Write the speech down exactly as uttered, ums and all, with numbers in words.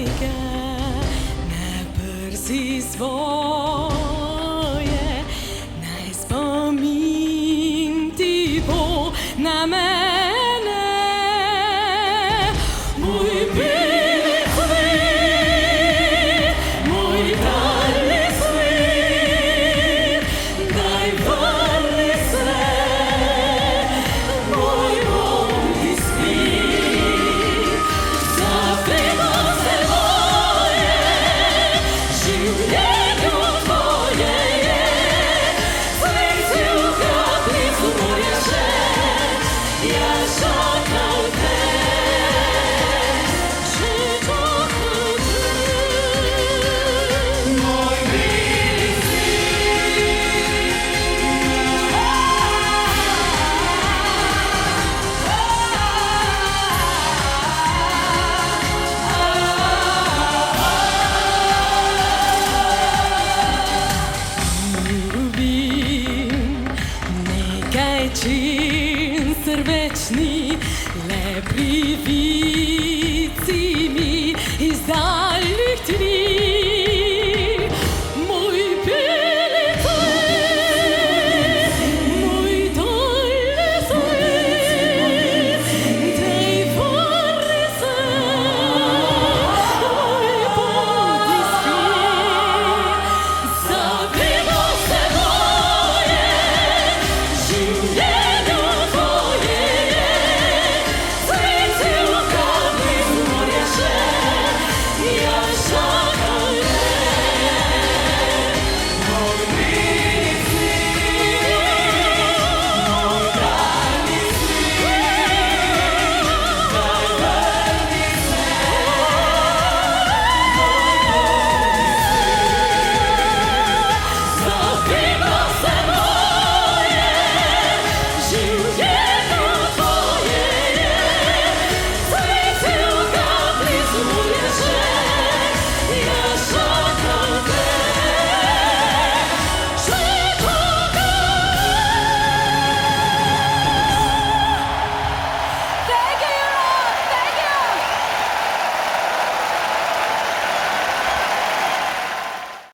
ga, ne prsi svoje, naj spomin ti bo na mene. Moj bili cvet, moj daljni svet, daj vrni se, moj bolni spit. Zavedam se moje, življenje tvoje je, cveti v kapljicu moje še, jaz čakam te, že čakam te. Moj bili ljubim nekaj čim srvečni, le privi.